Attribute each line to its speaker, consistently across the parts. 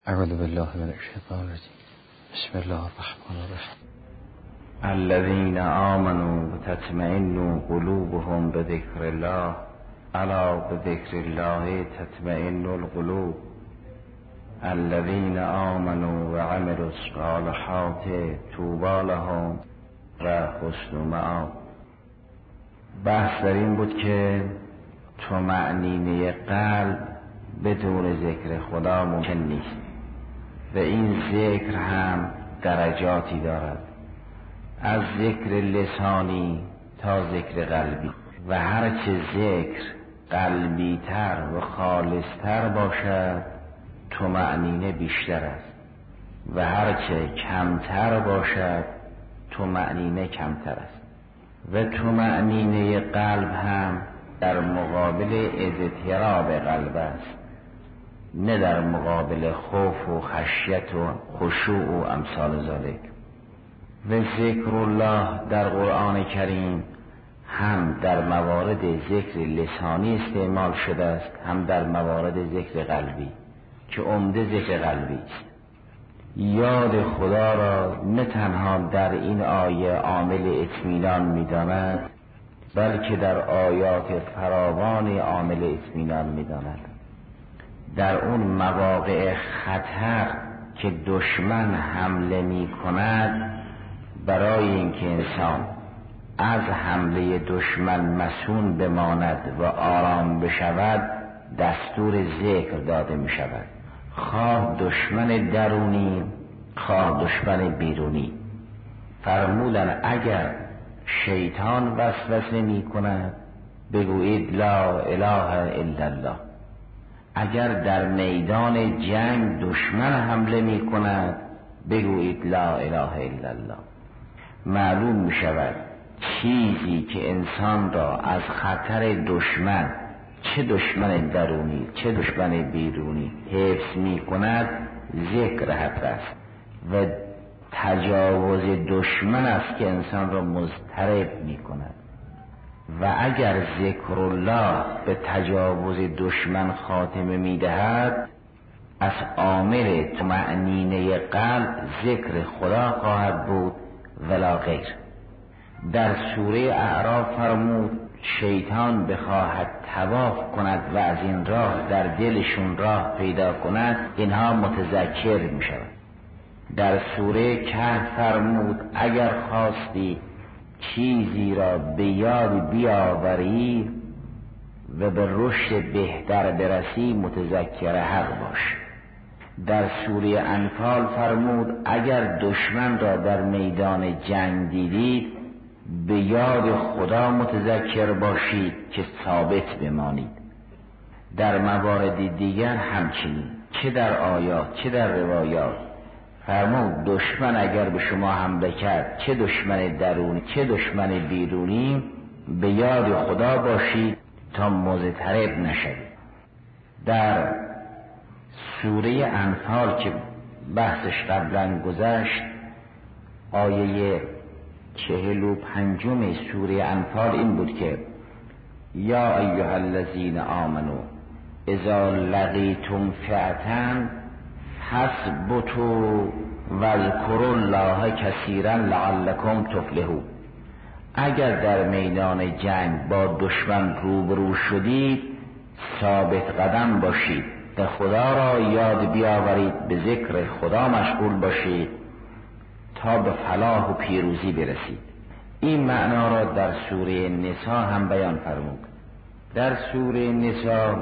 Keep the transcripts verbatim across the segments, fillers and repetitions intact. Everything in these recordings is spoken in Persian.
Speaker 1: اعوذ بالله من الشیطان الرجیم. بسم الله الرحمن الرحیم.
Speaker 2: الذين آمنوا تطمئن قلوبهم بذكر الله الا بذكر الله تطمئن القلوب الذين آمنوا وعملوا الصالحات طوبى لهم و حسن مآب. بحث در این بود که طمأنینه قلب بدون ذکر خدا ممکن نیست و این ذکر هم درجاتی دارد، از ذکر لسانی تا ذکر قلبی، و هرچه ذکر قلبی تر و خالص تر باشد طمأنینه بیشتر است و هرچه کمتر باشد طمأنینه کمتر است. و طمأنینه قلب هم در مقابل اضطراب قلب است، نه در مقابل خوف و خشیت و خشوع و امثال ذالک. و ذکر الله در قرآن کریم هم در موارد ذکر لسانی استعمال شده است، هم در موارد ذکر قلبی که عمده ذکر قلبی است. یاد خدا را نه تنها در این آیه عامل اطمینان می‌داند، بلکه در آیات فراوان عامل اطمینان می‌داند. در اون مواقع خطر که دشمن حمله می کند، برای اینکه انسان از حمله دشمن مسون بماند و آرام بشود دستور ذکر داده می شود، خواه دشمن درونی خواه دشمن بیرونی. فرمودن اگر شیطان وسوسه می کند بگویید لا اله الا الله. اگر در میدان جنگ دشمن حمله می کند بگویید لا اله الا الله. معلوم می شود چیزی که انسان را از خطر دشمن، چه دشمن درونی چه دشمن بیرونی، حفظ می کند ذکر حق است و تجاوز دشمن است که انسان را مضطرب می کند. و اگر ذکر الله به تجاوز دشمن خاتمه می دهد، از عامل طمأنینه قلب ذکر خدا خواهد بود ولا غیر. در سوره اعراف فرمود شیطان بخواهد طواف کند و از این راه در دلشون راه پیدا کند، اینها متذکر می شود. در سوره کهف فرمود اگر خواستی چیزی را به یاد بیاوری و به رشد بهتر برسی متذکر حق باش. در سوره انفال فرمود اگر دشمن را در میدان جنگ دیدید به یاد خدا متذکر باشید که ثابت بمانید. در موارد دیگر همچنین، چه در آیات چه در روایات فرمود دشمن اگر به شما حمله کرد، چه دشمن درونی چه دشمن بیرونی، به یاد خدا باشید تا مضطرب نشوید. در سوره انفال که بحثش قبلا گذشت، آیه چهل و پنجم سوره انفال این بود که یا ایها الذین آمنو اذا لقیتم فئة فاثبتوا واذکروا الله کثیرا لعلکم تفلحون. اگر در میدان جنگ با دشمن روبرو شدید ثابت قدم باشید و خدا را یاد بیاورید، به ذکر خدا مشغول باشید تا به فلاح و پیروزی برسید. این معنا را در سوره نساء هم بیان فرمود. در سوره نساء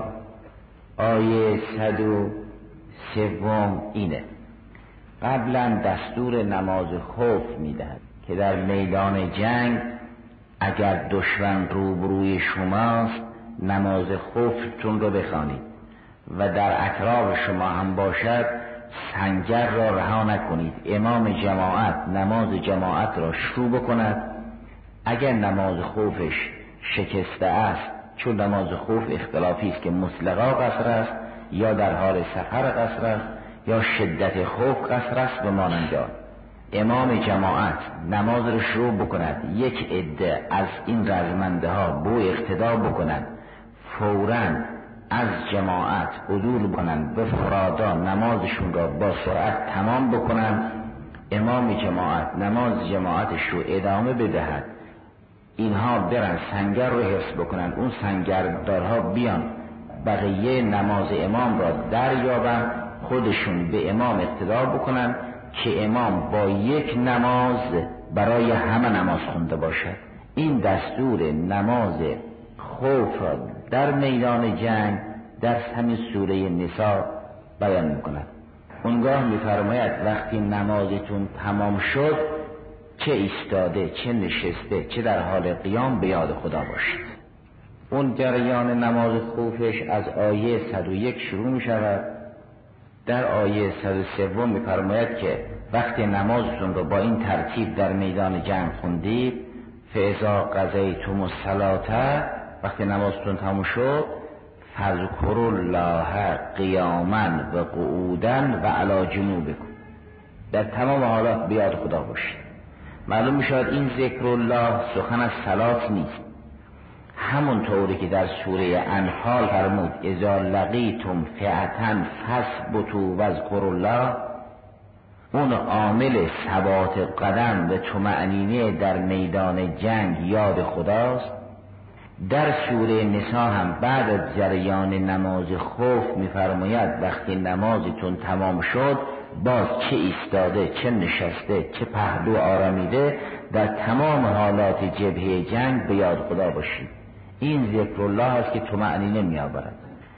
Speaker 2: آیه صد و سوم اینه، قبلا دستور نماز خوف میدهد که در میدان جنگ اگر دشمن روبروی شماست نماز خوفتون رو بخوانید و در اطراف شما هم باشد سنگر را رها نکنید. امام جماعت نماز جماعت را شروع بکند. اگر نماز خوفش شکسته است، چون نماز خوف اختلافی است که مطلقا قصر است یا در حال سفر قصر است یا شدت خوف قصر است، به مانند آن امام جماعت نماز را شروع بکند، یک عده از این رزمنده ها بو اقتدا بکنند، فوراً از جماعت عدول کنند به فرادا نمازشون را با سرعت تمام بکنند، امام جماعت نماز جماعتش رو ادامه بدهد، اینها برن سنگر رو حفظ بکنن، اون سنگردارها بیان بقیه نماز امام را دریابن، خودشون به امام اقتدا بکنن که امام با یک نماز برای همه نماز خونده باشد. این دستور نماز خوف را در میدان جنگ در همین سوره نساء بیان میکند. اونگاه میفرماید وقتی نمازتون تمام شد چه ایستاده چه نشسته چه در حال قیام به یاد خدا باشید. اون جریان نماز خوفش از آیه صد و یک شروع می شود. در آیه صد و سه میفرماید که وقتی نمازتون رو با این ترتیب در میدان جنگ خوندید، فاذا قضیتم الصلاة، وقتی نمازتون تموم شد، فاذکروا الله قیاما و قعودا و علی جنوبکم، در تمام حالات به یاد خدا باشید. معلوم میشود این ذکر الله سخن از صلات نیست، همون طوری که در سوره انفال فرمود اذا لقیتم فئة فاثبتوا واذکروا الله، اون عامل ثبات قدم و طمأنینه در میدان جنگ یاد خداست. در سوره نساء هم بعد از جریان نماز خوف میفرماید وقتی نمازتون تمام شد باز چه ایستاده چه نشسته چه پهلو آرامیده در تمام حالات جبهه جنگ به یاد خدا باشید. این ذکر الله است که طمأنینه می آورد.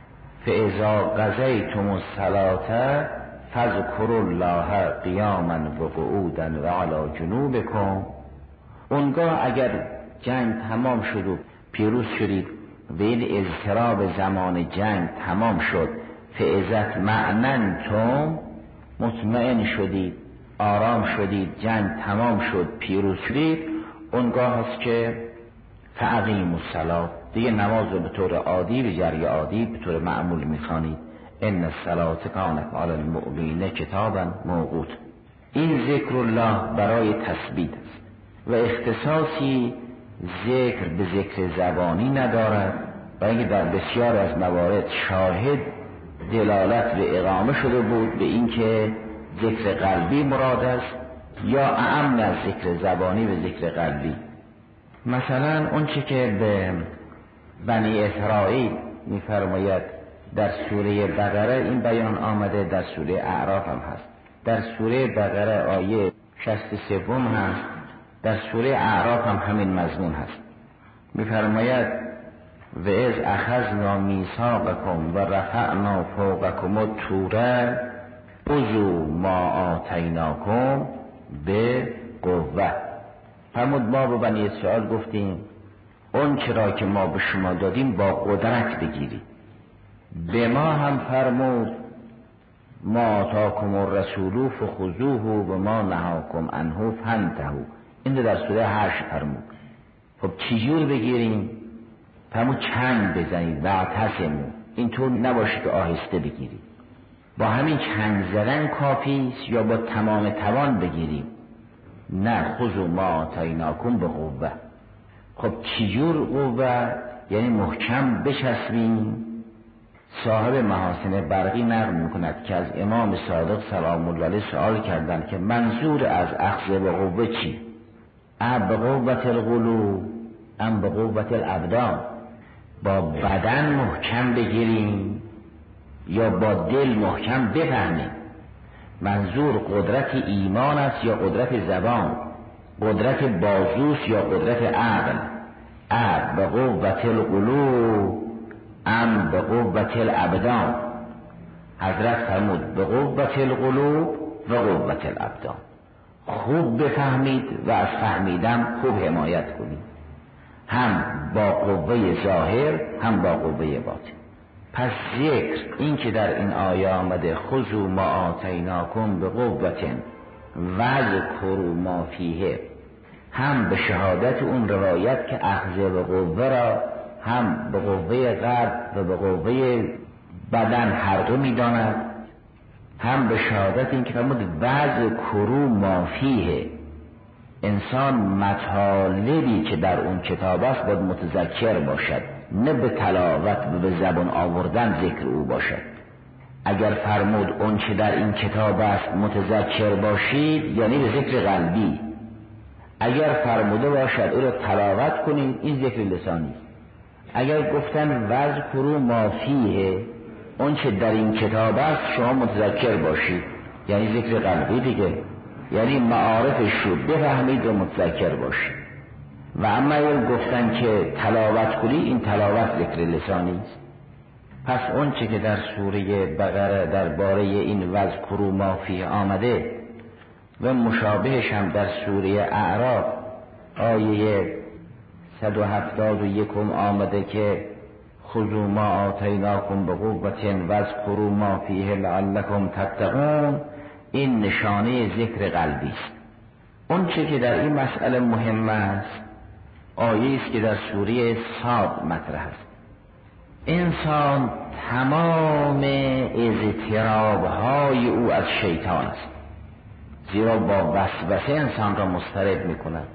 Speaker 2: فاذا قضیتم الصلاة فاذکروا الله قیاما و قعودا و علی جنوبکم. اونگاه اگر جنگ تمام شد و پیروز شدید و این اضطراب زمان جنگ تمام شد، فاذا اطمأننتم، مطمئن شدید آرام شدید جنگ تمام شد پیروز شدید، اونگاه هست که فاقیموا الصلاة، دیگه نماز رو به طور عادی به جری عادی به طور معمول میخوانید. ان الصلاة کانت علی المؤمنین کتابا موقوتا. این ذکر الله برای تثبیت است و اختصاصی ذکر به ذکر زبانی ندارد و اینکه در بسیار از موارد شاهد دلالت به اقامه شده بود به اینکه ذکر قلبی مراد است یا اعم از ذکر زبانی به ذکر قلبی. مثلا اون چه که به بنی اسرائیل میفرماید در سوره بقره این بیان آمده، در سوره اعراف هم هست. در سوره بقره آیه شصت و سه هست، در سوره اعراف هم همین مضمون هست. میفرماید و از اخذنا میثاقکم و رفعنا فوقکم الطور خذوا ما آتیناکم به قوه. فرمود ما به بنی اسرائیل گفتیم اون چرا که ما به شما دادیم با قدرت بگیرید. به ما هم فرمود ما آتاکم الرسول فخذوه و ما نهاکم عنه فانتهوا. این در سوره هشت فرمود. خب چجور بگیریم؟ فرمود چنگ بزنید و اعتصموا، اینطور نباشه که آهسته بگیرید. با همین چنگ زدن کافی است یا با تمام توان بگیریم؟ نه، خذوا ما آتیناکم به قوه. خب چجور قوه؟ یعنی محکم بچسبیم. صاحب محاسن برقی نقل میکند که از امام صادق سلام الله علیه سوال کردند که منظور از اخذ به قوه چی؟ اب به قوت القلوب ام به قوت الابدان؟ با بدن محکم بگیریم یا با دل محکم بفهمیم؟ منظور قدرت ایمان است یا قدرت زبان؟ قدرت بازوست یا قدرت عقل؟ اب به قوت القلوب ام به قوت الابدان؟ حضرت فرمود به قوت القلوب و قوت الابدان. خوب بفهمید و از فهمیدم خوب حمایت کنید، هم با قوه ظاهر هم با قوه باطن. پس ذکر این که در این آیه آمده خذوا ما آتیناکم به قوت و اذکروا ما فیه، هم به شهادت اون روایت که اخذ به قوه را هم به قوه قلب و به قوه بدن هر دو می‌داند، هم به شهادت این که فرمود واذکروا ما فیه. انسان مطالبی که در اون کتاب است باید متذکر باشد، نه به تلاوت و به زبان آوردن ذکر او باشد. اگر فرمود اون چه در این کتاب است متذکر باشید یعنی به ذکر قلبی، اگر فرموده باشد او را تلاوت کنید این ذکر لسانی. اگر گفتن وذکروا ما فیه اون چه در این کتاب است شما متذکر باشید یعنی ذکر قلبی دیگه، یعنی معارفش رو بفهمید و متذکر باشید. و اما اگر گفتن که تلاوت کنید این تلاوت ذکر لسانی است. پس اون چه که در سوره بقره درباره این وذکروا ما فیه آمده و مشابهش هم در سوره اعراف آیه صد و هفتاد و یک آمده که خذوا ما آتیناکم بقوة واذکروا ما فیه لعلکم تتقون، این نشانه ذکر قلبی است. اون چه که در این مسئله مهم است آیه است که در سوره صاد مطرح است. انسان تمام اضطراب‌های او از شیطان است، زیرا با وسوسه انسان را مضطرب می‌کند.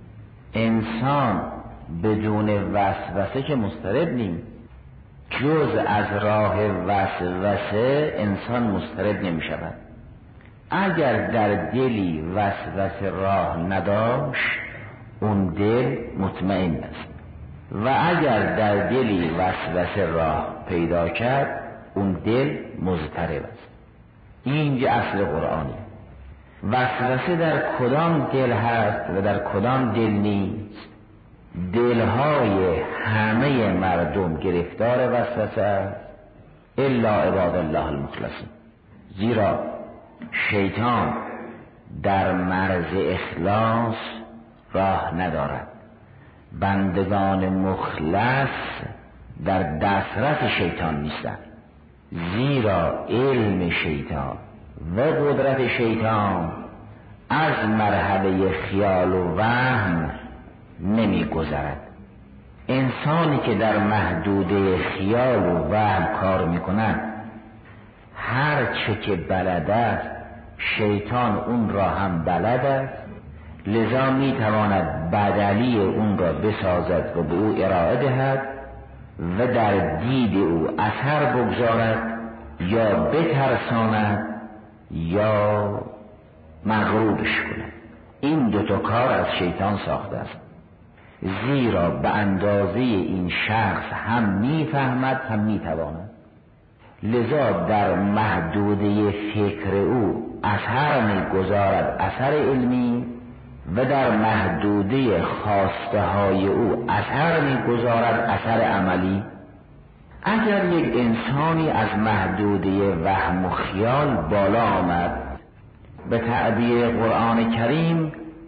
Speaker 2: انسان بدون وسوسه که مضطرب نیست، جز از راه وسوسه انسان مضطرب نمی‌شود. اگر در دلی وسوسه راه نداشت اون دل مطمئن است و اگر در دلی وسوسه راه پیدا کرد اون دل مضطرب است. این اصل قرآنی. وسوسه در کدام دل هست و در کدام دل نیست؟ دلهای همه مردم گرفتار وسوسه است الا عباد الله المخلصین، زیرا شیطان در مرز اخلاص راه ندارد. بندگان مخلص در دسترس شیطان نیستند، زیرا علم شیطان و قدرت شیطان از مرحله خیال و وهم نمی گذرد. انسانی که در محدوده خیال و وهم کار می کند هر چه که بلد است شیطان اون را هم بلد است، لذا می تواند بدلی اون را بسازد و به او ارائه دهد و در دید او اثر بگذارد یا بترساند یا مغرورش کند. این دوتا کار از شیطان ساخته است، زیرا به اندازه این شخص هم میفهمد هم میتواند. لذا در محدوده فکر او اثر میگذارد، اثر علمی، و در محدوده خواسته های او اثر میگذارد، اثر عملی. اگر یک انسانی از محدوده وهم و خیال بالا آمد، به تعبیر قرآن کریم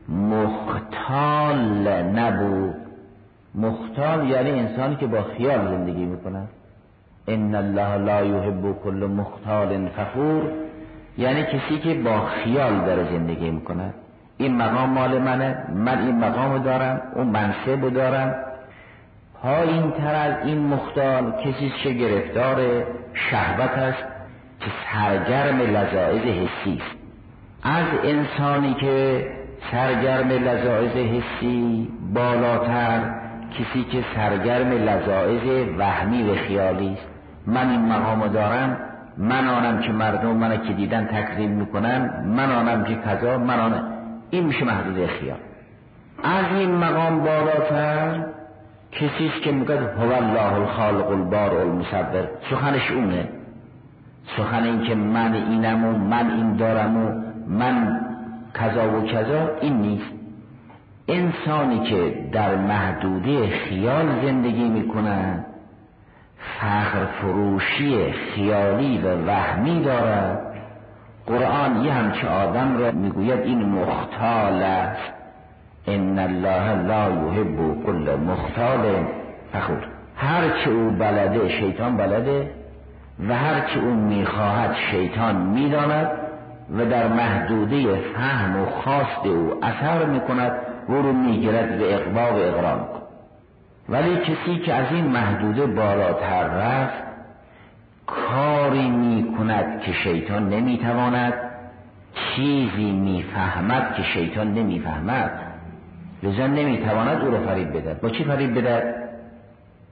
Speaker 2: مختال نبود. مختال یعنی انسانی که با خیال زندگی میکنه. ان الله لا یحب کل مختال فخور، یعنی کسی که با خیال داره زندگی میکنه. این مقام مال منه، من این مقام دارم، اون منصب دارم. پایین تر از این مختال کسی که گرفتار شهوت است که سرگرم لذایذ حسی است. از انسانی که سرگرم لذایذ حسی بالاتر کسی که سرگرم لذایذ وهمی و خیالی است. من این مقام دارم، من آنم که مردم منو که دیدن تکریم میکنن، من آنم که کذا، من آنم. این میشه محدود خیال. از این مقام بالاتر کسی است که میگه هو الله الخالق البارئ المصور، سخنش اونه، سخن این که من اینم و من این دارم و من کذا و کذا، این نیست. انسانی که در محدوده خیال زندگی میکنه فخر فروشی خیالی و وهمی دارد. قرآن یه همچه آدم را میگوید این مختال است. ان الله لا یحب کل مختال فخور. هرچه او بلده شیطان بلده و هرچه او میخواهد شیطان میداند و در محدوده فهم و خواست او اثر میکند و رو میگیرد به اقوا و اقرار میکند. ولی کسی که از این محدوده بالاتر رفت کاری میکند که شیطان نمیتواند، چیزی میفهمد که شیطان نمیفهمد، لذا نمیتواند او را فریب بدهد. با چی فریب بدهد؟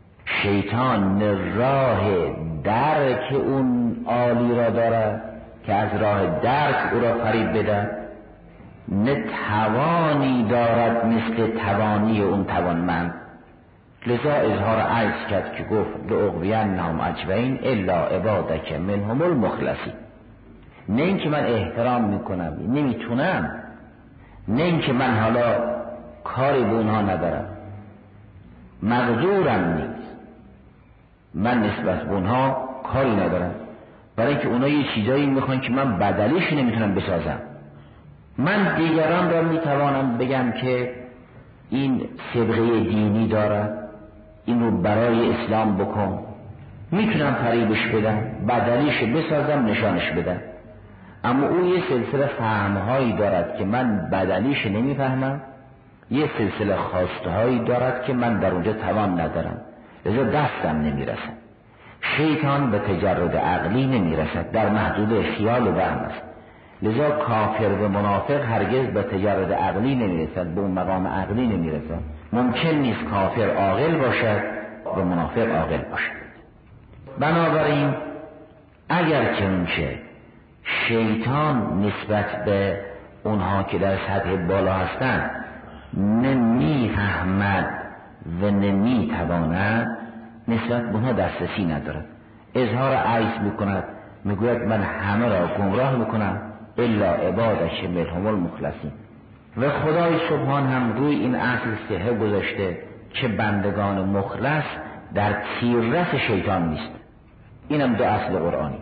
Speaker 2: شیطان نه راه درک اون عالی را دارد که از راه درک او را فریب بدهد، نه توانی دارد مثل توانی اون توانمند. لذا اظهار عجز کرد که گفت لأغوینهم اجمعین الا عبادک منهم المخلصین. نه اینکه من احترام میکنم، نمیتونم، نه اینکه من حالا کاری به اونها ندارم، مقدورم نیست، من نسبت به اونها کاری ندارم، برای اینکه اونها یه چیزایی میخوان که من بدلیش نمیتونم بسازم. من دیگران را میتوانم بگم که این سبقه دینی دارد، این رو برای اسلام بکن، میتونم فریبش بدم، بدلیش بسازم، نشانش بدم. اما او یه سلسله فهمهایی دارد که من بدلیش نمیفهمم، یه سلسله خواستهایی دارد که من در اونجا توان ندارم، لذا دستم نمیرسد. شیطان به تجرد عقلی نمیرسد، در محدود خیال و وهم است. لذا کافر و منافق هرگز به تجرد عقلی نمیرسد، به اون مقام عقلی نمیرسد. ممکن نیست کافر عاقل باشد و منافق عاقل باشد. بنابراین اگر که اونچه شیطان نسبت به اونها که در سطح بالا هستند نمیفهمد و نمیتواند، نسبت به اونها دسترسی ندارد، اظهار عجز میکند، میگوید من همه را گمراه میکنم الا عبادک منهم المخلصین. و خدای سبحان هم روی این اصل سهه گذاشته که بندگان مخلص در تیررس شیطان نیست. اینم دو اصل قرآنی.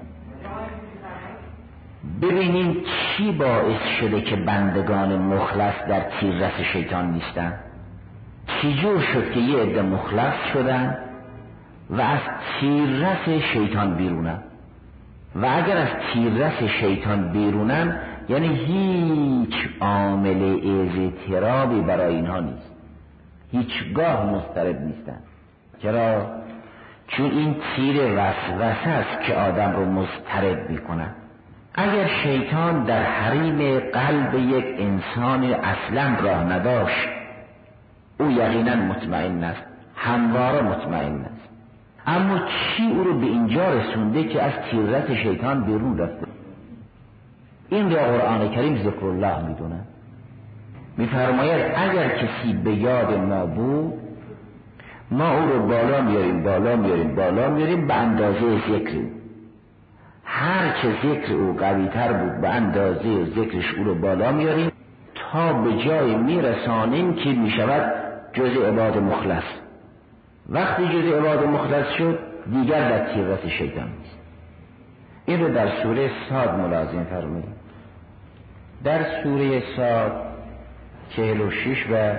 Speaker 2: ببینیم چی باعث شده که بندگان مخلص در تیررس شیطان نیستن. چی جور شد که یه عده مخلص شدن و از تیررس شیطان بیرونن؟ و اگر از تیررس شیطان بیرونن یعنی هیچ عامل اضطرابی برای اینها نیست، هیچگاه مضطرب نیستن. چرا؟ چون این تیر وسوسه است که آدم رو مضطرب میکنه. اگر شیطان در حریم قلب یک انسانی اصلا راه نداشت، او یقینا مطمئن است، همواره مطمئن است. اما چی او رو به اینجا رسونده که از تیررس شیطان بیرون رفته؟ این را قرآن کریم ذکر الله میدونه. میفرماید اگر کسی به یاد ما بود ما او رو بالا میاریم بالا میاریم بالا میاریم به اندازه ذکر او. هر چه ذکر او قوی تر بود به اندازه ذکرش او رو بالا میاریم تا به جای میرسانیم که میشود جز عباد مخلص. وقتی جز عباد مخلص شد دیگر در تیررس شیطان نیست. این رو در سوره صاد ملازم فرمودیم. در سوره صاد چهل و شش و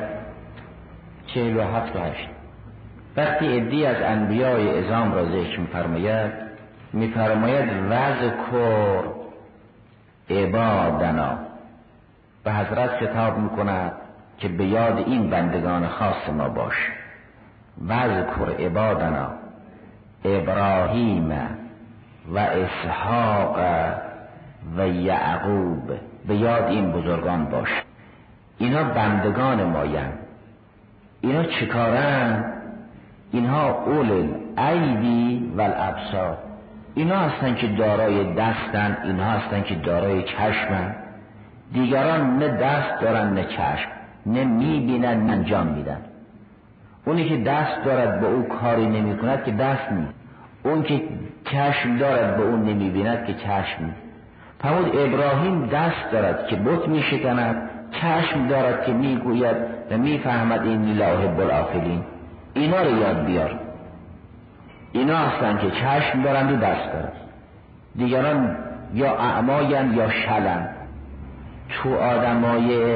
Speaker 2: چهل و هفت و هشت وقتی عدی از انبیای اعظام را ذکر می‌فرماید می‌فرماید وذکر عبادنا، به حضرت خطاب می‌کند که به یاد این بندگان خاص ما باش. وذکر عبادنا ابراهیم و اسحاق و یعقوب، به یاد این بزرگان باش. اینا بندگان مایند. اینا چیکارن؟ اینها اول الایدی و الابصار. اینا هستن که دارای دستن، اینها هستن که دارای چشمن. دیگران نه دست دارن نه چشم، نه میبینن نه انجام میدن. اونی که دست دارد به او کاری نمی کند که دست نیست، اون که چشم دارد به اون نمی بیند که چشم نیست. فرمود ابراهیم دست دارد که بت می شکند، چشم دارد که می گوید و می فهمد اینی لا احب الآفلین. اینا رو یاد بیار. اینا هستن که چشم دارند و دست دارند. دیگران یا اعماین یا شلن. تو آدمای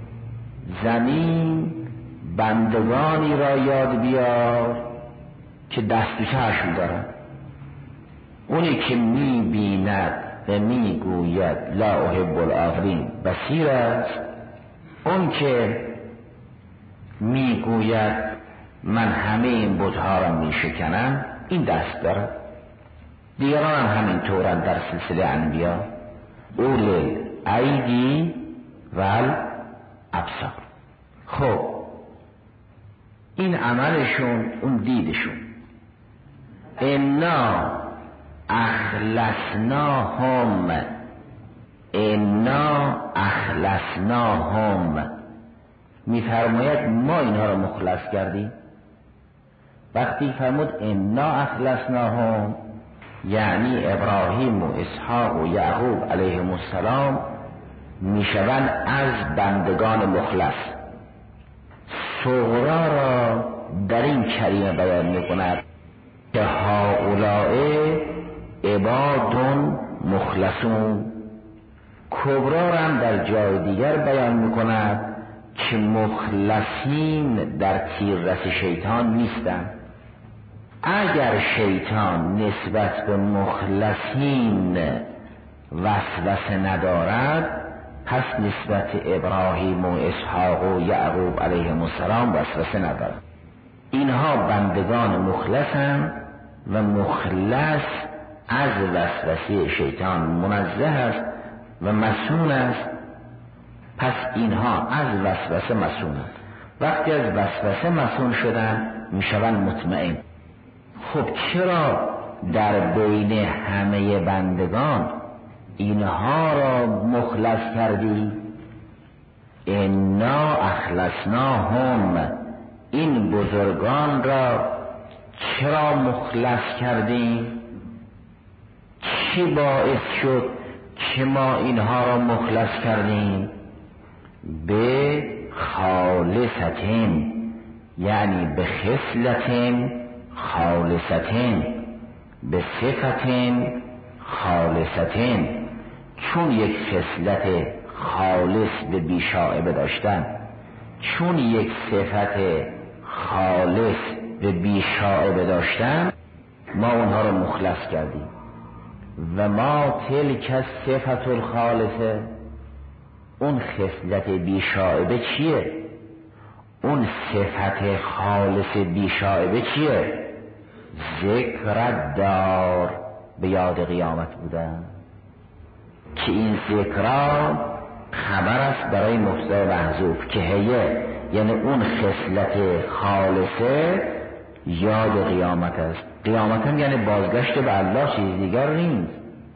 Speaker 2: زمین بندگانی را یاد بیار که دست و چشم دارند. اونی که می بیند و می گوید لا احب الآفلین بصیر است، اون که می گوید من همه این بت‌ها را می شکنم این دست دارد. دیگران هم همین طورن در سلسله انبیا، اول الایدی و الابصار. خب این عملشون، اون دیدشون. انا اخلصناهم، انا اخلصناهم، میفرماید ما اینها را مخلص کردیم. وقتی فرمود انا اخلصناهم یعنی ابراهیم و اسحاق و یعقوب علیهم السلام میشوند از بندگان مخلص. صغرا را در این کلمه بیان میکند که هؤلاء عباد مخلصون. کبرا را هم در جای دیگر بیان میکند که مخلصین در تیررس شیطان نیستند. اگر شیطان نسبت به مخلصین وسوسه ندارد، پس نسبت ابراهیم و اسحاق و یعقوب علیهم السلام وسوسه ندارد. اینها بندگان مخلصند و مخلص از وسوسه شیطان منزه است و مسئول است. پس اینها از وسوسه مسئولند. وقتی از وسوسه مسئول شدن میشوند مطمئن. خب چرا در بین همه بندگان اینها را مخلص کردی؟ انا اخلصناهم، این بزرگان را چرا مخلص کردی؟ چی باعث شد که ما اینها را مخلص کردیم؟ به خالصتین، یعنی به خصلتین خالصتین، به صفتین خالصتین. چون یک خصلت خالص به بیشائبه داشتن، چون یک صفت خالص به بیشائبه داشتن، ما اونها رو مخلص کردیم. و ما تلک صفت الخالصه، اون خصلت بیشائبه چیه؟ اون صفت خالص بیشائبه چیه؟ ذکر دار، به یاد قیامت بودن، که این ذکرها خبر است برای مبتدا محذوف که هیه، یعنی اون خصلت خالصه یاد قیامت است. قیامت هم یعنی بازگشت به الله، چیز دیگر نیست.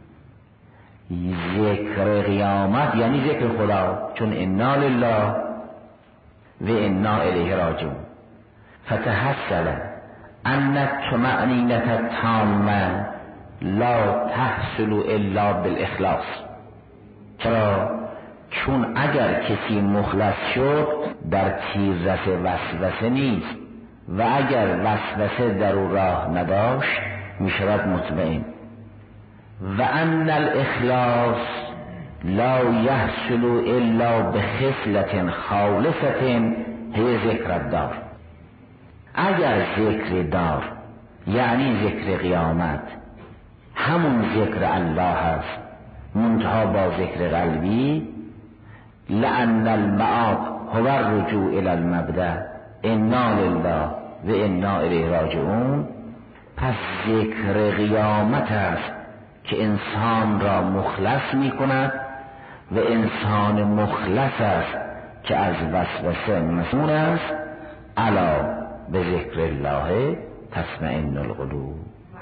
Speaker 2: ذکر قیامت یعنی ذکر خدا، چون انا لله و انا الیه راجعون. فتحصل ان الطمأنینة التامة لا تحصل الا بالاخلاص. چرا؟ چون اگر کسی مخلص شد در تیررس وسوسه نیست و اگر وسوسه در او راه نداشت میشود مطمئن. و ان الاخلاص لا یحصل الا بخصلة خالصة هی ذکر الدار. اگر ذکر دار یعنی ذکر قیامت همون ذکر الله هست منتها با ذکر قلبی، لأن المآب هو الرجوع الى المبدأ انا لله و انا الیه راجعون. پس ذکر قیامت است که انسان را مخلص می کند و انسان مخلص است که از وسوسه مسئول است. الا به ذکر الله تطمئن القلوب.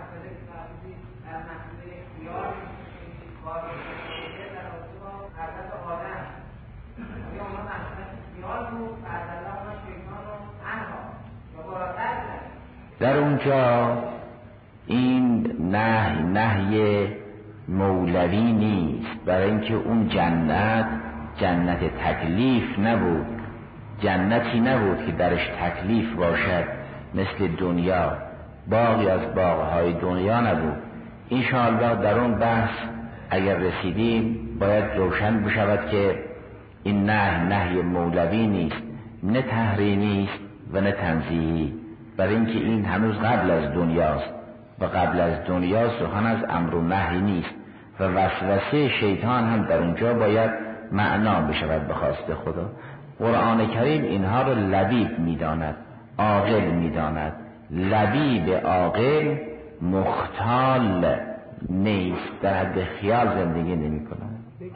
Speaker 2: در اونجا این نهی نهی مولوی نیست، برای اینکه اون جنت جنت تکلیف نبود، جنتی نبود که درش تکلیف باشد مثل دنیا، باغی از باغهای دنیا نبود. انشاءالله در اون بحث اگر رسیدیم باید روشن بشود که این نهی نهی مولوی نیست، نه تحریمی است و نه تنزیهی، برای اینکه این هنوز قبل از دنیاست و قبل از دنیا سخن از امر و نهی نیست و وسوسه شیطان هم در اونجا باید معنا بشود به خواست خدا. قرآن کریم اینها رو لبیب میداند، عاقل میداند. لبیب عاقل مختال نیست، در حد خیال زندگی نمی کند.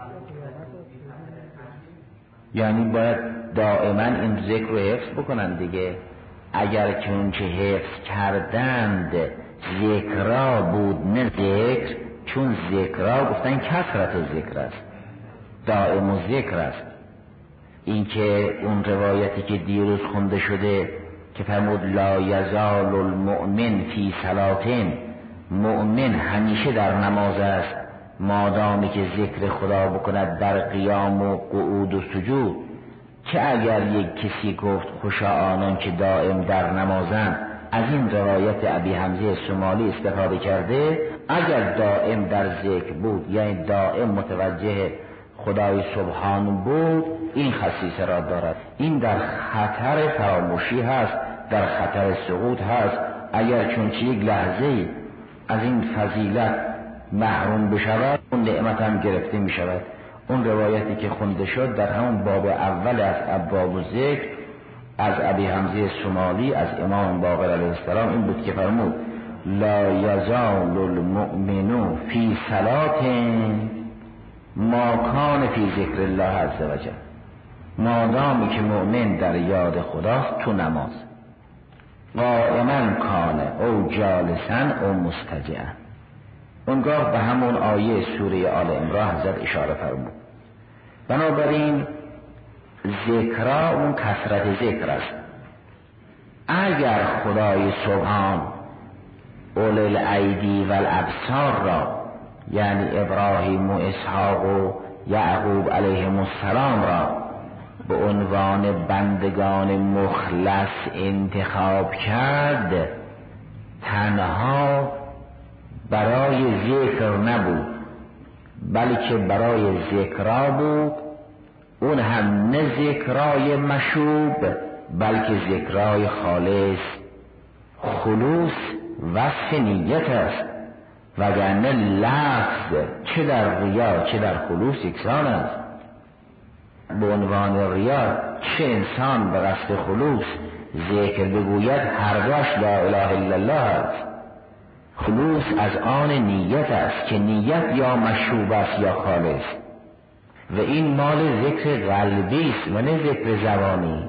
Speaker 2: یعنی باید دائما این ذکر رو حفظ بکنن دیگه. اگر که اون چه حفظ کردند ذکرا بود نه ذکر، چون ذکرا گفتن کثرت ذکر است، دائم و ذکر است. این که اون روایتی که دیروز خونده شده که فرمود لا یزال المؤمن فی صلاتین، مؤمن همیشه در نماز است مادامی که ذکر خدا بکند در قیام و قعود و سجود. که اگر یک کسی گفت خوشا آنان که دائم در نمازند، از این روایت ابی حمزه سمالی استفاده کرده. اگر دائم در ذکر بود یعنی دائم متوجه خدای سبحان بود، این خصیصه را دارد. این در خطر فراموشی هست، در خطر سقوط هست. اگر چون یک لحظه از این فضیلت محروم بشود، اون نعمت هم گرفته می شود. اون روایتی که خونده شد در همون باب اول از ابواب ذکر از ابی حمزه سمالی از امام باقر علیه السلام این بود که فرمود لا یزال المؤمن فی صلات ما کان فی ذکر الله عز وجل، مادامی که مؤمن در یاد خداست تو نماز، قائما کان او جالسا او مستجعا. اونگاه به همون آیه سوره آل عمران حضرت اشاره فرمود. بنابراین ذکرها اون کثرت ذکر است. اگر خدای سبحان اول الایدی و الابصار را یعنی ابراهیم و اسحاق و یعقوب علیهم السلام را به عنوان بندگان مخلص انتخاب کرد، تنها برای ذکر نبود بلکه برای ذکرها بود. اون هم نه ذکرای مشوب بلکه ذکرای خالص. خلوص وصف نیت است، وگرنه لفظ چه در ریا چه در خلوص یکسان است. به عنوان ریا چه انسان به قصد خلوص ذکر بگوید هر دوش لا اله الا الله است. خلوص از آن نیت است که نیت یا مشوب است یا خالص، و این مال ذکر قلبی است و نه ذکر زبانی.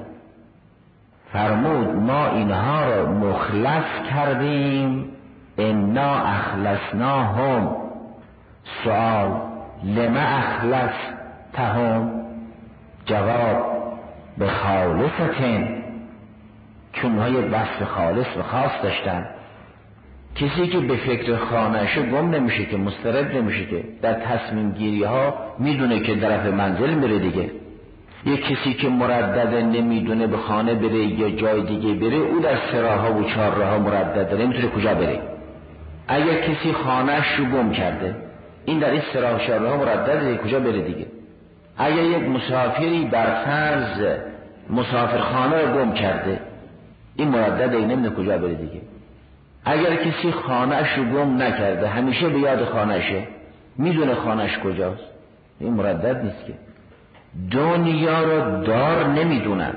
Speaker 2: فرمود ما اینها را مخلص کردیم، انا اخلصناهم. سوال لما اخلصتهم؟ جواب به خالصتن، چون های وصف خالص و خاص داشتن. کسی که به فکر خانه‌اشه گم نمیشه که، مضطرب نمیشه که، در تصمیم گیری ها میدونه که طرف منزل میره دیگه. یک کسی که مردد نمیدونه به خانه بره یا جای دیگه بره، او در سراها و چهارراها مردد نمیتونه کجا بره. اگر کسی خانه‌اش رو گم کرده، این در این سراها و چهارراها مردد کجا بره دیگه. اگر یک مسافری بر فرض مسافرخانه رو گم کرده، این مردد نمیدونه کجا بره دیگه. اگر کسی خانه‌اش رو گم نکرده، همیشه به یاد خانه‌شه، میدونه خانه‌اش کجاست، این مردد نیست که. دنیا رو دار نمیدونن،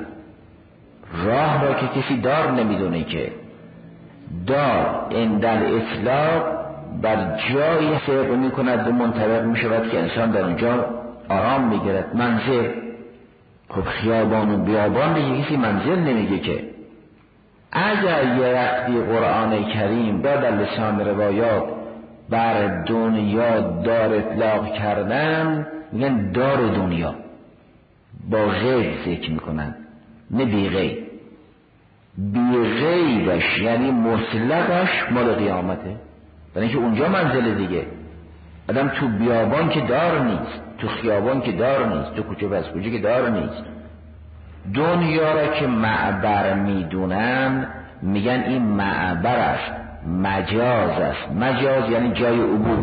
Speaker 2: راه را که کسی دار نمیدونه که. دار اندل اطلاق بر جایی سبب میکند و منطبق میشود که انسان در اونجا آرام میگیرد. منزل، خب خیابان و بیابان دیگه کسی منزل نمیگه که. اگر یه وقتی قرآن کریم با در لسان روایات بر دنیا دار اطلاق کردن، میگن دار دنیا، با غیب ذکر میکنن نه بی غیب. بی غیبش یعنی مطلقش مال قیامته، برای اینکه اونجا منزل دیگه. آدم تو بیابان که دار نیست، تو خیابان که دار نیست، تو کوچه بس کوچه که دار نیست. دنیا را که معبر میدونن میگن این معبر است، مجاز است. مجاز یعنی جای عبور،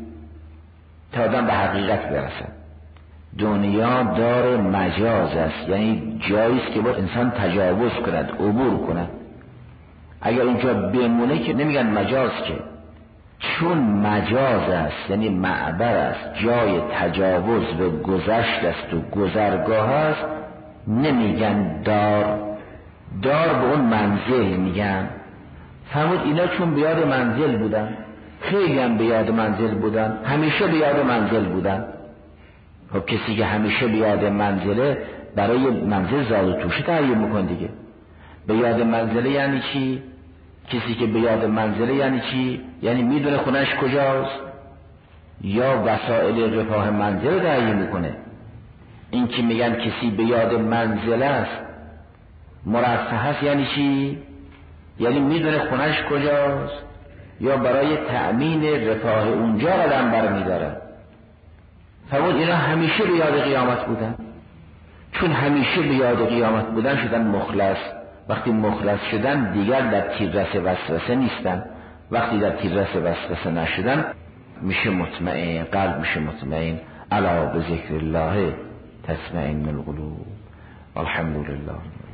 Speaker 2: تا آدم به حقیقت برسه. دنیا دار مجاز است، یعنی جایی است که باید انسان تجاوز کند، عبور کند. اگر اونجا بمونه که نمیگن مجاز که، چون مجاز است یعنی معبر است، جای تجاوز و گذشت است و گذرگاه است، نمیگن دار. دار به اون منزل میگن. فرمود اینا چون به یاد منزل بودن، خیلی هم به یاد منزل بودن، همیشه به یاد منزل بودن. خب کسی که همیشه به یاد منزله، برای منزل زاد و توشه تعیین میکن دیگه. به یاد منزله یعنی چی؟ کسی که به یاد منزله یعنی چی؟ یعنی میدونه خونش کجاست یا وسایل رفاه منزل رو تعیین میکنه. این که میگن کسی به یاد منزل است مرفه است یعنی چی؟ یعنی میدونه خونش کجاست یا برای تأمین رفاه اونجا قدم برمیداره. فرمود اینا همیشه به یاد قیامت بودن، چون همیشه به یاد قیامت بودن شدن مخلص. وقتی مخلص شدن دیگر در تیررس وسوسه نیستن. وقتی در تیررس وسوسه نشدن میشه مطمئن، قلب میشه مطمئن. الا بذکر الله تطمئن القلوب. الحمدلله.